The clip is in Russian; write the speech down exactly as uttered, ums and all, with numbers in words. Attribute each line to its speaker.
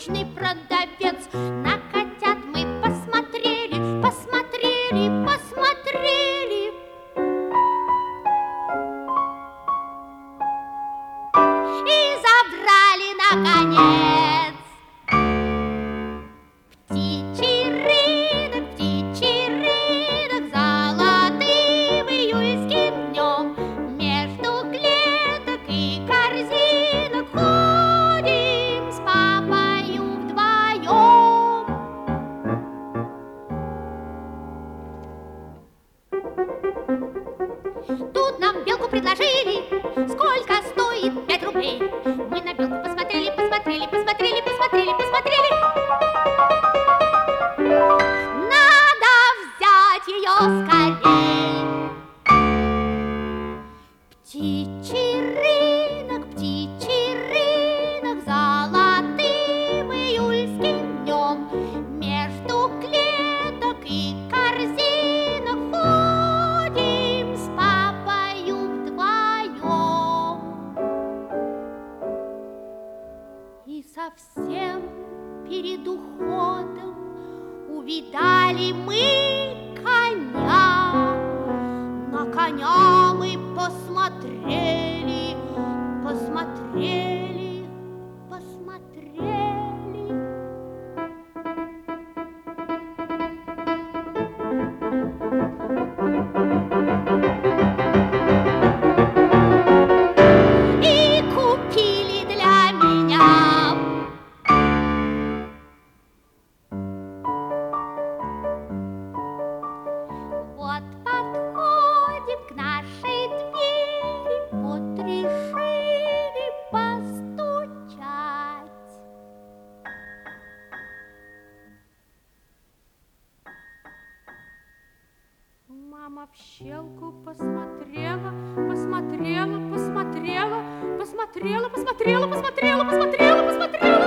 Speaker 1: скучный продавец. На котят мы посмотрели, посмотрели, посмотрели. И забрали наконец. Птичий рынок, птичий рынок, золотым июльским днем между клеток и корзинок ходим с папою вдвоем. Тут нам белку предложили, сколько стоит пять рублей. Мы на белку посмотрели, посмотрели, посмотрели, посмотрели, посмотрели. Надо взять ее скорей. Птичий рынок, птичий рынок, золотым июльским днем между клеток и корзинок ходим с папою вдвоем. И совсем перед уходом увидали мы коня. На коня мы посмотрели, посмотрели, посмотрели. И купили для меня. Вот подходим к нашей двери, вот решили постучать. Мама в щелку посмотрела, посмотрела, посмотрела, посмотрела, посмотрела, посмотрела, посмотрела, посмотрела.